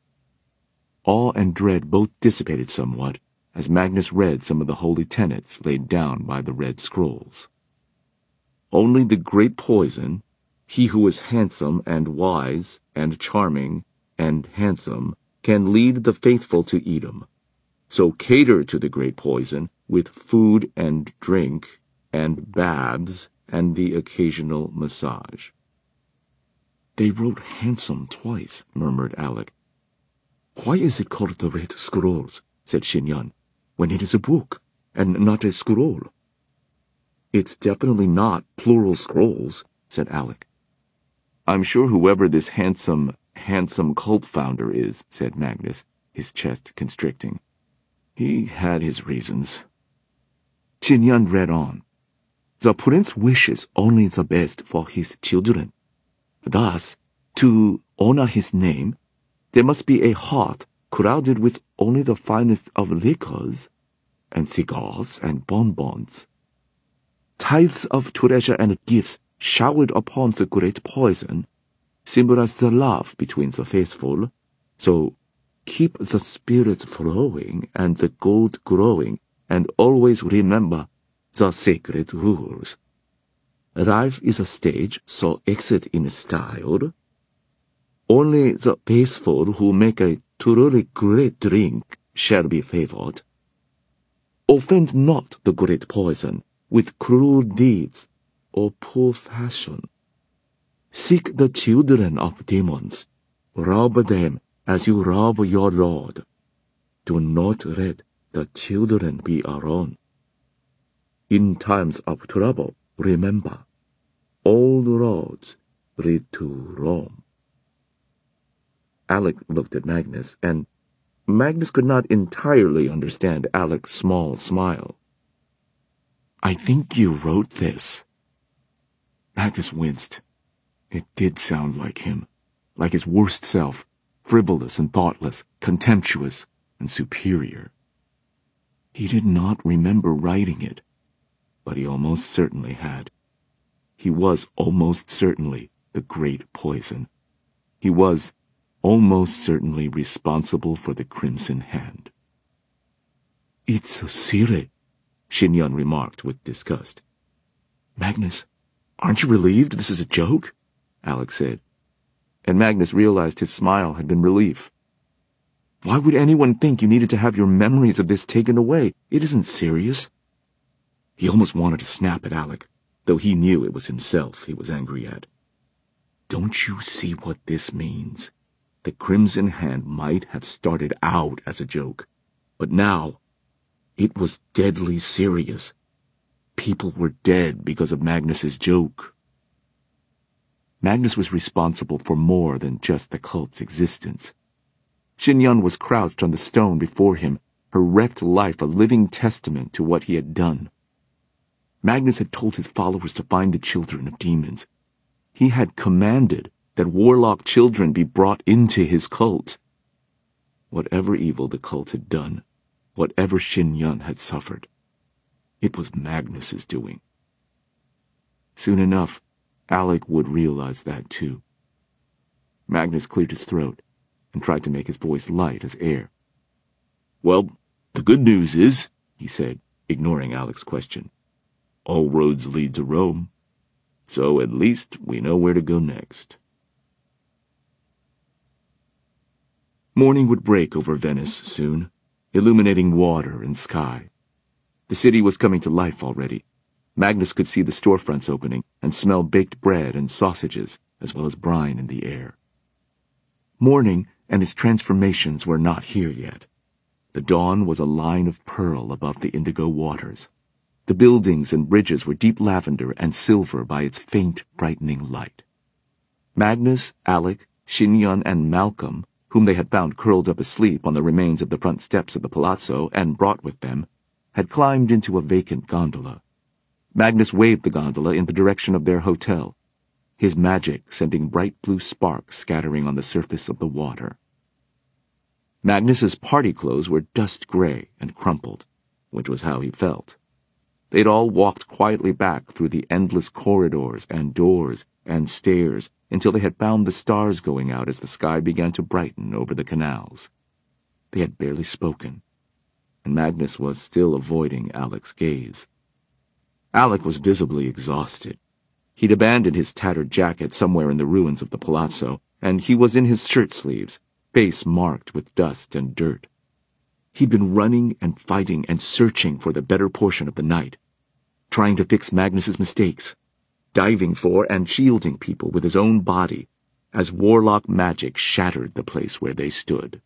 Awe and dread both dissipated somewhat as Magnus read some of the holy tenets laid down by the Red Scrolls. Only the great poison, He who is handsome and wise and charming and handsome can lead the faithful to Edom. So cater to the great poison with food and drink and baths and the occasional massage." "They wrote handsome twice," murmured Alec. "Why is it called the Red Scrolls," said Xinyan, "when it is a book and not a scroll?" "It's definitely not plural scrolls," said Alec. "I'm sure whoever this handsome cult founder is," said Magnus, his chest constricting, "he had his reasons." Xinyan read on. "The prince wishes only the best for his children. Thus, to honor his name, there must be a hearth crowded with only the finest of liquors, and cigars and bonbons. Tithes of treasure and gifts showered upon the great poison symbolize the love between the faithful, so keep the spirits flowing and the gold growing, and always remember the sacred rules. Life is a stage, so exit in style. Only the faithful who make a truly great drink shall be favored. Offend not the great poison with cruel deeds or poor fashion. Seek the children of demons. Rob them as you rob your Lord. Do not let the children be alone. In times of trouble, remember, all roads lead to Rome." Alec looked at Magnus, and Magnus could not entirely understand Alec's small smile. "I think you wrote this." Magnus winced. It did sound like him, like his worst self, frivolous and thoughtless, contemptuous and superior. He did not remember writing it, but he almost certainly had. He was almost certainly the great poison. He was almost certainly responsible for the Crimson Hand. "It's a sire," Xinyan remarked with disgust. "Magnus, aren't you relieved this is a joke?" Alec said. And Magnus realized his smile had been relief. "Why would anyone think you needed to have your memories of this taken away? It isn't serious." He almost wanted to snap at Alec, though he knew it was himself he was angry at. "Don't you see what this means? The Crimson Hand might have started out as a joke, but now it was deadly serious. People were dead because of Magnus's joke." Magnus was responsible for more than just the cult's existence. Xinyan was crouched on the stone before him, her wrecked life a living testament to what he had done. Magnus had told his followers to find the children of demons. He had commanded that warlock children be brought into his cult. Whatever evil the cult had done, whatever Xinyan had suffered, it was Magnus's doing. Soon enough, Alec would realize that too. Magnus cleared his throat and tried to make his voice light as air. "Well, the good news is," he said, ignoring Alec's question, "all roads lead to Rome. So at least we know where to go next." Morning would break over Venice soon, illuminating water and sky. The city was coming to life already. Magnus could see the storefronts opening and smell baked bread and sausages, as well as brine in the air. Morning and its transformations were not here yet. The dawn was a line of pearl above the indigo waters. The buildings and bridges were deep lavender and silver by its faint, brightening light. Magnus, Alec, Xinyan, and Malcolm, whom they had found curled up asleep on the remains of the front steps of the palazzo and brought with them, had climbed into a vacant gondola. Magnus waved the gondola in the direction of their hotel, his magic sending bright blue sparks scattering on the surface of the water. Magnus's party clothes were dust gray and crumpled, which was how he felt. They'd all walked quietly back through the endless corridors and doors and stairs until they had found the stars going out as the sky began to brighten over the canals. They had barely spoken, and Magnus was still avoiding Alec's gaze. Alec was visibly exhausted. He'd abandoned his tattered jacket somewhere in the ruins of the palazzo, and he was in his shirt sleeves, face marked with dust and dirt. He'd been running and fighting and searching for the better portion of the night, trying to fix Magnus's mistakes, diving for and shielding people with his own body as warlock magic shattered the place where they stood.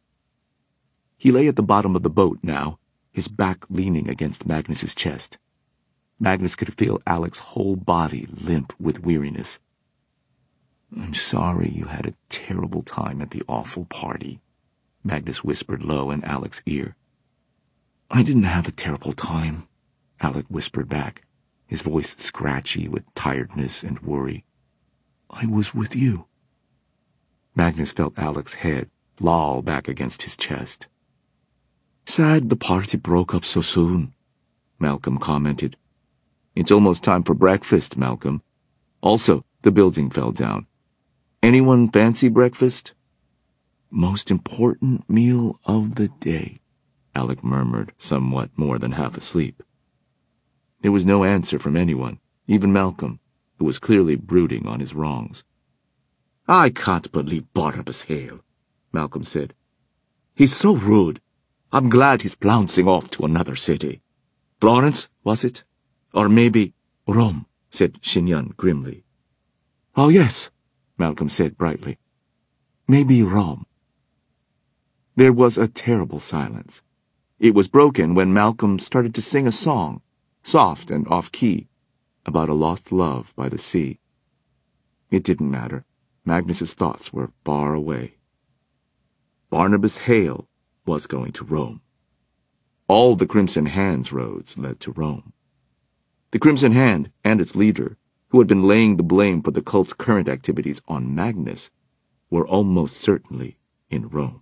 He lay at the bottom of the boat now, his back leaning against Magnus's chest. Magnus could feel Alec's whole body limp with weariness. "I'm sorry you had a terrible time at the awful party," Magnus whispered low in Alec's ear. "I didn't have a terrible time," Alec whispered back, his voice scratchy with tiredness and worry. "I was with you." Magnus felt Alec's head loll back against his chest. "Sad the party broke up so soon," Malcolm commented. "It's almost time for breakfast, Malcolm. Also, the building fell down. Anyone fancy breakfast?" "Most important meal of the day," Alec murmured, somewhat more than half asleep. There was no answer from anyone, even Malcolm, who was clearly brooding on his wrongs. "I can't believe Barnabas Hale," Malcolm said. "He's so rude. I'm glad he's flouncing off to another city. Florence, was it? Or maybe Rome," said Xinyan grimly. "Oh, yes," Malcolm said brightly. "Maybe Rome." There was a terrible silence. It was broken when Malcolm started to sing a song, soft and off-key, about a lost love by the sea. It didn't matter. Magnus's thoughts were far away. Barnabas Hale was going to Rome. All the Crimson Hand's roads led to Rome. The Crimson Hand and its leader, who had been laying the blame for the cult's current activities on Magnus, were almost certainly in Rome.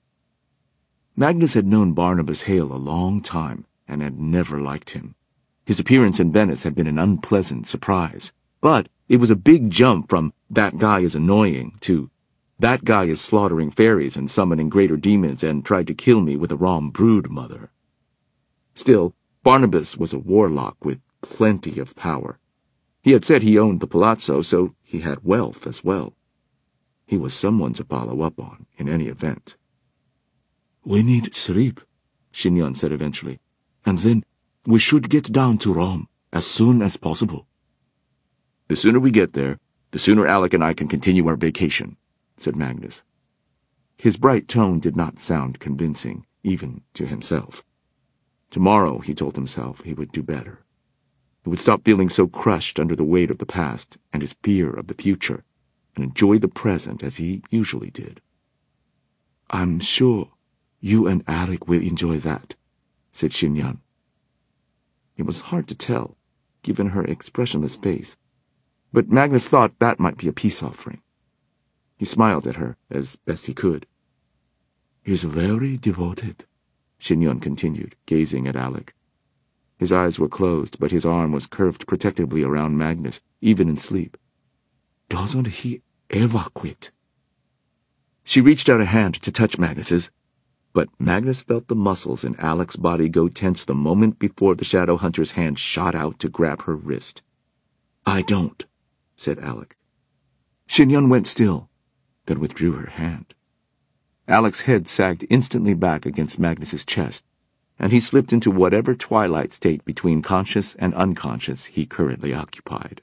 Magnus had known Barnabas Hale a long time and had never liked him. His appearance in Venice had been an unpleasant surprise, but it was a big jump from "that guy is annoying" to "that guy is slaughtering fairies and summoning greater demons and tried to kill me with a Rom brood mother." Still, Barnabas was a warlock with plenty of power. He had said he owned the palazzo, so he had wealth as well. He was someone to follow up on, in any event. "We need sleep," Xinyan said eventually, "and then we should get down to Rome as soon as possible." "The sooner we get there, the sooner Alec and I can continue our vacation," said Magnus. His bright tone did not sound convincing, even to himself. Tomorrow, he told himself, he would do better. He would stop feeling so crushed under the weight of the past and his fear of the future, and enjoy the present as he usually did. "I'm sure you and Alec will enjoy that," said Xinyan. It was hard to tell, given her expressionless face, but Magnus thought that might be a peace offering. He smiled at her as best he could. "He's very devoted," Xinyan continued, gazing at Alec. His eyes were closed, but his arm was curved protectively around Magnus, even in sleep. "Doesn't he ever quit?" She reached out a hand to touch Magnus's, but Magnus felt the muscles in Alec's body go tense the moment before the Shadow Hunter's hand shot out to grab her wrist. "I don't," said Alec. Xinyan went still, then withdrew her hand. Alec's head sagged instantly back against Magnus's chest, and he slipped into whatever twilight state between conscious and unconscious he currently occupied.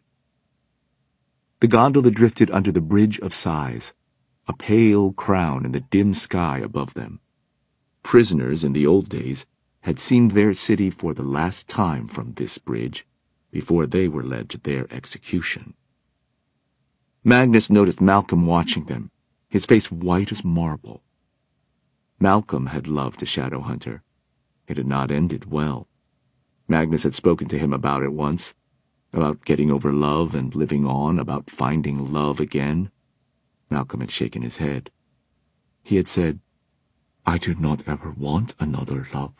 The gondola drifted under the Bridge of Sighs, a pale crown in the dim sky above them. Prisoners in the old days had seen their city for the last time from this bridge, before they were led to their execution. Magnus noticed Malcolm watching them, his face white as marble. Malcolm had loved a Shadow Hunter. It had not ended well. Magnus had spoken to him about it once, about getting over love and living on, about finding love again. Malcolm had shaken his head. He had said, "I do not ever want another love."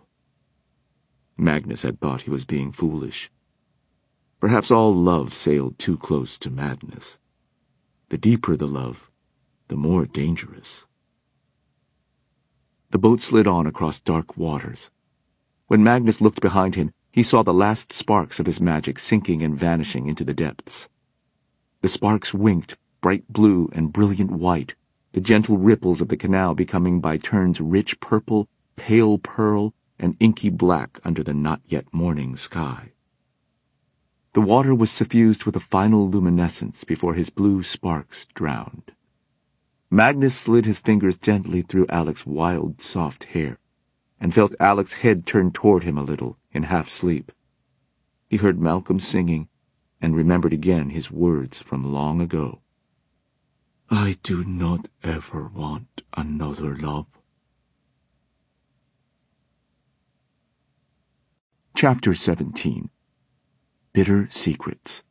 Magnus had thought he was being foolish. Perhaps all love sailed too close to madness. The deeper the love, the more dangerous. The boat slid on across dark waters. When Magnus looked behind him, he saw the last sparks of his magic sinking and vanishing into the depths. The sparks winked, bright blue and brilliant white, the gentle ripples of the canal becoming by turns rich purple, pale pearl, and inky black under the not-yet-morning sky. The water was suffused with a final luminescence before his blue sparks drowned. Magnus slid his fingers gently through Alec's wild, soft hair, and felt Alec's head turn toward him a little in half-sleep. He heard Malcolm singing, and remembered again his words from long ago. I do not ever want another love. Chapter 17. Bitter Secrets.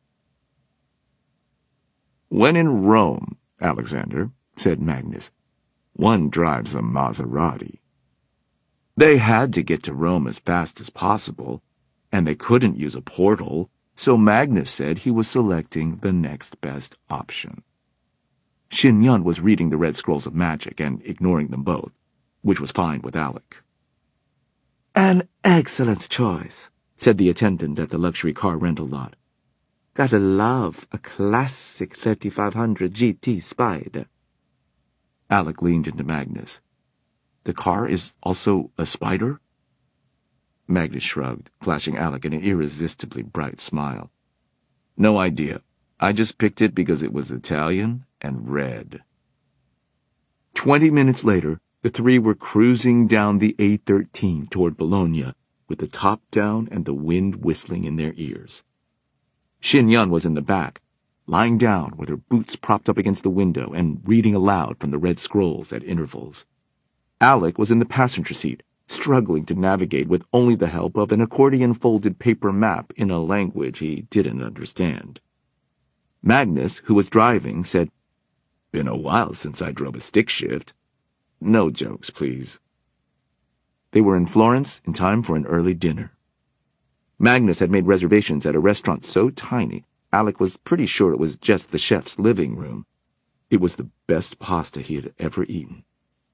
When in Rome, Alexander, said Magnus, one drives a Maserati. They had to get to Rome as fast as possible, and they couldn't use a portal, so Magnus said he was selecting the next best option. Xin Yun was reading the Red Scrolls of Magic and ignoring them both, which was fine with Alec. An excellent choice, said the attendant at the luxury car rental lot. Gotta love a classic 3500 GT Spider. Alec leaned into Magnus. The car is also a spider? Magnus shrugged, flashing Alec an irresistibly bright smile. No idea. I just picked it because it was Italian and red. 20 minutes later, the three were cruising down the A13 toward Bologna, with the top down and the wind whistling in their ears. Xin Yun was in the back, lying down with her boots propped up against the window and reading aloud from the Red Scrolls at intervals. Alec was in the passenger seat, struggling to navigate with only the help of an accordion-folded paper map in a language he didn't understand. Magnus, who was driving, said, Been a while since I drove a stick shift. No jokes, please. They were in Florence in time for an early dinner. Magnus had made reservations at a restaurant so tiny, Alec was pretty sure it was just the chef's living room. It was the best pasta he had ever eaten.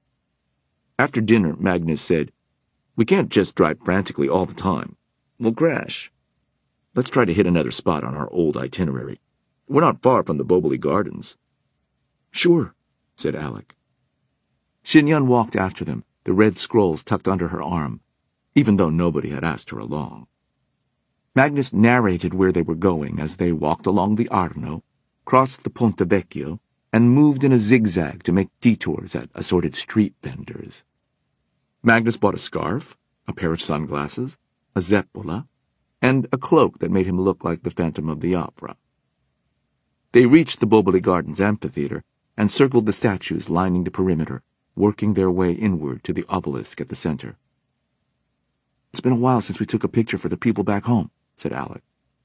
After dinner, Magnus said, We can't just drive frantically all the time. We'll crash. Let's try to hit another spot on our old itinerary. We're not far from the Boboli Gardens. Sure, said Alec. Xin Yun walked after them, the Red Scrolls tucked under her arm, even though nobody had asked her along. Magnus narrated where they were going as they walked along the Arno, crossed the Ponte Vecchio, and moved in a zigzag to make detours at assorted street vendors. Magnus bought a scarf, a pair of sunglasses, a zeppola, and a cloak that made him look like the Phantom of the Opera. They reached the Boboli Gardens amphitheater and circled the statues lining the perimeter, working their way inward to the obelisk at the center. It's been a while since we took a picture for the people back home, said Alec.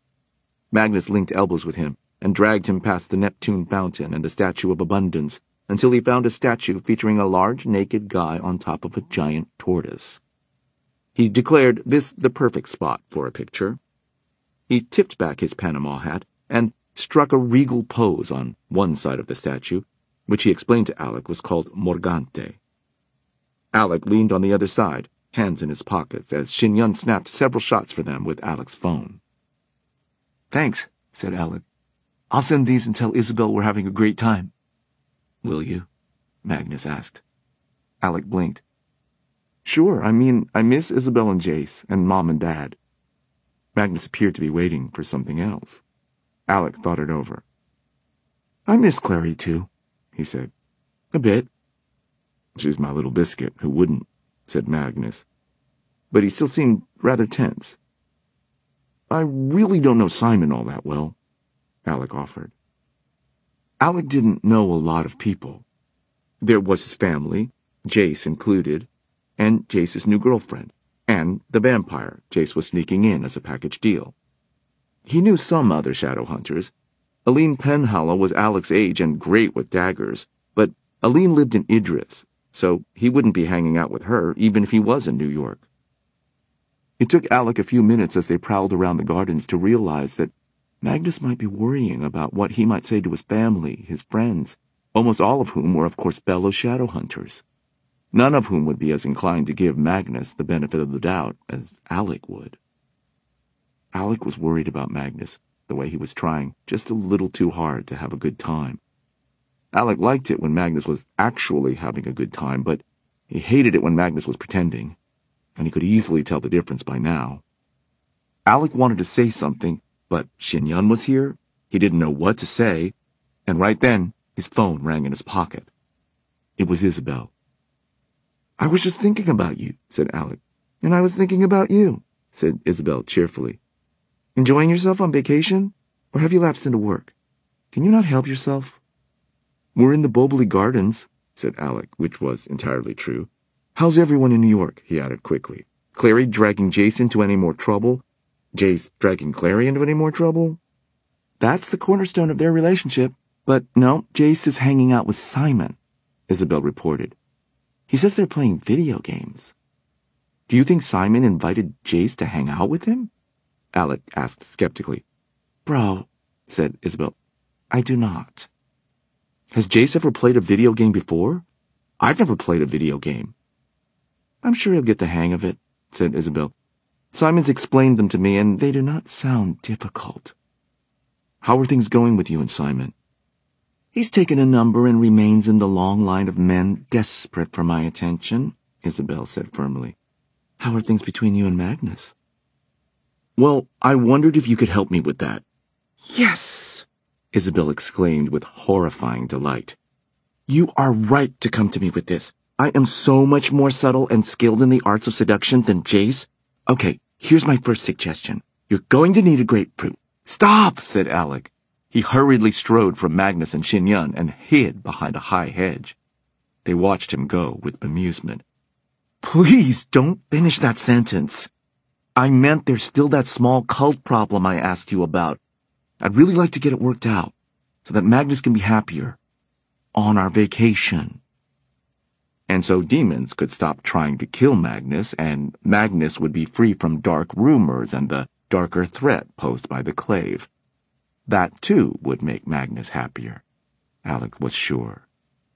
Magnus linked elbows with him and dragged him past the Neptune fountain and the Statue of Abundance until he found a statue featuring a large naked guy on top of a giant tortoise. He declared this the perfect spot for a picture. He tipped back his Panama hat and struck a regal pose on one side of the statue, which he explained to Alec was called Morgante. Alec leaned on the other side, hands in his pockets, as Xin Yun snapped several shots for them with Alec's phone. Thanks, said Alec. I'll send these and tell Isabel we're having a great time. Will you? Magnus asked. Alec blinked. Sure, I miss Isabel and Jace, and Mom and Dad. Magnus appeared to be waiting for something else. Alec thought it over. I miss Clary, too, he said. A bit. She's my little biscuit, who wouldn't, said Magnus. But he still seemed rather tense. I really don't know Simon all that well, Alec offered. Alec didn't know a lot of people. There was his family, Jace included, and Jace's new girlfriend, and the vampire Jace was sneaking in as a package deal. He knew some other shadow hunters. Aline Penhallow was Alec's age and great with daggers, but Aline lived in Idris, so he wouldn't be hanging out with her even if he was in New York. It took Alec a few minutes as they prowled around the gardens to realize that Magnus might be worrying about what he might say to his family, his friends, almost all of whom were of course fellow shadow hunters, none of whom would be as inclined to give Magnus the benefit of the doubt as Alec would. Alec was worried about Magnus, the way he was trying just a little too hard to have a good time. Alec liked it when Magnus was actually having a good time, but he hated it when Magnus was pretending, and he could easily tell the difference by now. Alec wanted to say something, but Xinyan was here. He didn't know what to say, and right then his phone rang in his pocket. It was Isabel. "I was just thinking about you," said Alec. "And I was thinking about you," said Isabel cheerfully. "Enjoying yourself on vacation? Or have you lapsed into work? Can you not help yourself?" "We're in the Bobley Gardens," said Alec, which was entirely true. "How's everyone in New York?" he added quickly. "Clary dragging Jace into any more trouble? Jace dragging Clary into any more trouble?" "That's the cornerstone of their relationship. But no, Jace is hanging out with Simon," Isabel reported. "He says they're playing video games." "Do you think Simon invited Jace to hang out with him?" Alec asked skeptically. "Bro," said Isabel, "I do not." "Has Jace ever played a video game before? I've never played a video game." "I'm sure he'll get the hang of it," said Isabel. "Simon's explained them to me, and they do not sound difficult." "How are things going with you and Simon?" "He's taken a number and remains in the long line of men desperate for my attention," Isabel said firmly. "How are things between you and Magnus?" "Well, I wondered if you could help me with that." "Yes!" Isabel exclaimed with horrifying delight. "You are right to come to me with this. I am so much more subtle and skilled in the arts of seduction than Jace. Okay, here's my first suggestion. You're going to need a grapefruit." "Stop!" said Alec. He hurriedly strode from Magnus and Xinyan and hid behind a high hedge. They watched him go with amusement. "Please don't finish that sentence. I meant there's still that small cult problem I asked you about. I'd really like to get it worked out, so that Magnus can be happier. On our vacation." And so demons could stop trying to kill Magnus, and Magnus would be free from dark rumors and the darker threat posed by the Clave. That, too, would make Magnus happier. Alec was sure.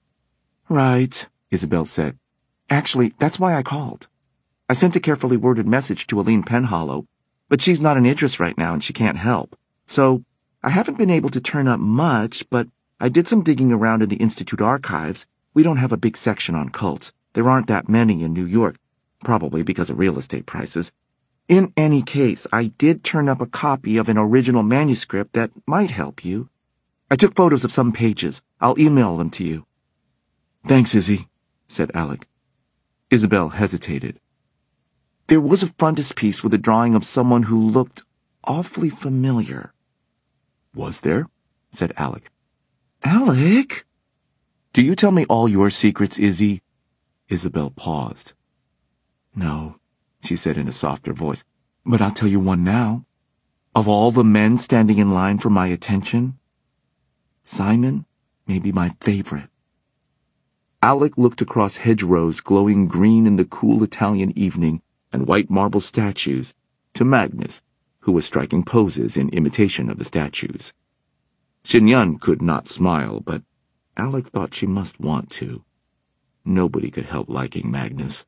"Right," Isabel said. "Actually, that's why I called. I sent a carefully worded message to Aline Penhollow, but she's not in Idris right now and she can't help. So, I haven't been able to turn up much, but I did some digging around in the Institute archives. We don't have a big section on cults. There aren't that many in New York, probably because of real estate prices. In any case, I did turn up a copy of an original manuscript that might help you. I took photos of some pages. I'll email them to you." "Thanks, Izzy," said Alec. Isabel hesitated. "There was a frontispiece with a drawing of someone who looked awfully familiar." "Was there?" said Alec. "Alec? Do you tell me all your secrets, Izzy?" Isabel paused. "No," she said in a softer voice, "but I'll tell you one now. Of all the men standing in line for my attention, Simon may be my favorite." Alec looked across hedgerows glowing green in the cool Italian evening and white marble statues to Magnus, who was striking poses in imitation of the statues. Xinyan could not smile, but Alec thought she must want to. Nobody could help liking Magnus.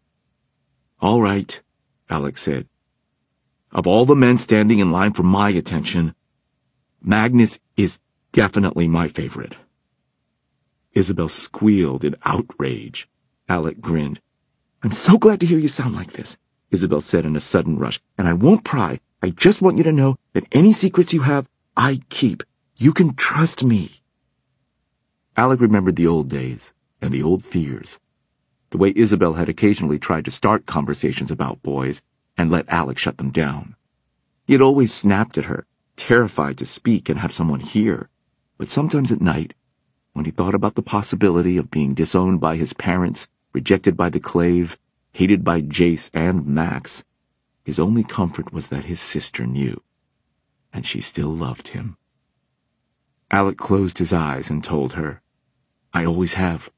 "All right," Alec said. "Of all the men standing in line for my attention, Magnus is definitely my favorite." Isabel squealed in outrage. Alec grinned. "I'm so glad to hear you sound like this," Isabel said in a sudden rush, "and I won't pry. I just want you to know that any secrets you have, I keep. You can trust me." Alec remembered the old days and the old fears. The way Isabel had occasionally tried to start conversations about boys and let Alec shut them down. He had always snapped at her, terrified to speak and have someone hear. But sometimes at night, when he thought about the possibility of being disowned by his parents, rejected by the Clave, hated by Jace and Max, his only comfort was that his sister knew, and she still loved him. Alec closed his eyes and told her, "I always have."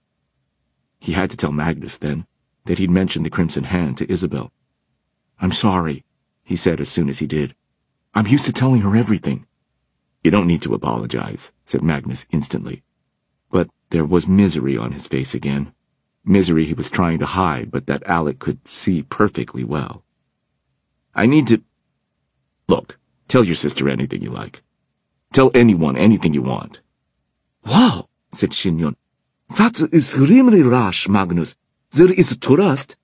He had to tell Magnus, then, that he'd mentioned the Crimson Hand to Isabel. "I'm sorry," he said as soon as he did. "I'm used to telling her everything." "You don't need to apologize," said Magnus instantly. But there was misery on his face again. Misery he was trying to hide, but that Alec could see perfectly well. "I need to... Look, Tell your sister anything you like. Tell anyone anything you want. Wow, said Shinyon. That's extremely rash, Magnus. There is trust.